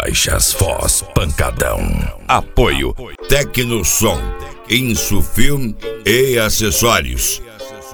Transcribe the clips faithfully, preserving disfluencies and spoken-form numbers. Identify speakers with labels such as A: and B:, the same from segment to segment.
A: Baixas Foz Pancadão. Apoio
B: Tecnosom, Insufilme e acessórios.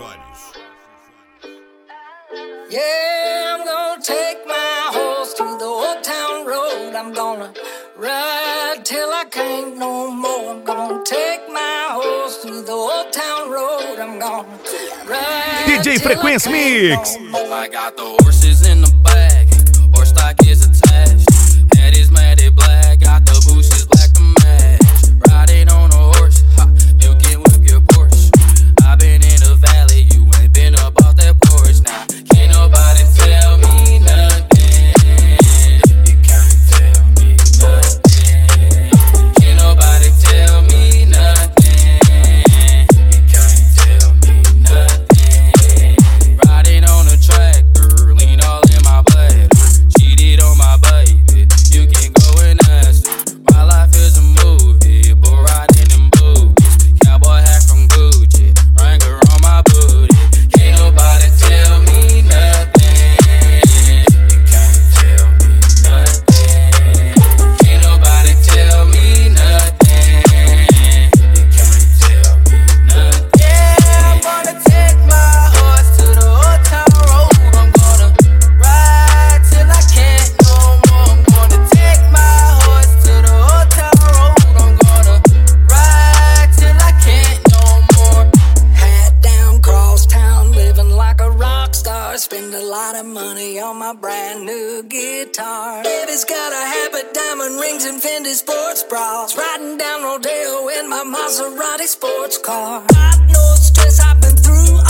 C: Yeah, I'm gonna take my horse to the old town road. I'm gonna ride till I can't no more. I'm gonna take my horse to the old town road. I'm gonna ride.
D: D J Frequência Mix.
E: I got the horses in the bag. Horse stock is attached. Head is matted black. Got the bushes black to match. Riding on a horse, ha, you can whip your Porsche. I've been in the valley, you ain't been up off that porch. Now, can't nobody tell me nothing. You can't tell me nothing. Can't nobody tell me nothing. You can't tell me nothing. Riding on a tractor, lean all in my bladder. Cheated on my baby, you can go and ask her. My life is a movie, but riding in booties. Cowboy hat from Gucci, Wrangler on my booty. Can't nobody tell me nothing. You can't tell me nothing. Can't nobody tell me nothing. You can't tell me nothing. Yeah, I'm gonna take my horse to the old town road. I'm gonna ride till I can't no more. I'm gonna take my horse to the old town road. I'm gonna ride till I can't no more.
C: Hat down, cross town, living like a rock star. Spend a lot of money on my brand new guitar. Baby's got a habit, diamond rings and Fendi sports bras. Riding down Rodeo in my Maserati sports car. Got no stress I've been through.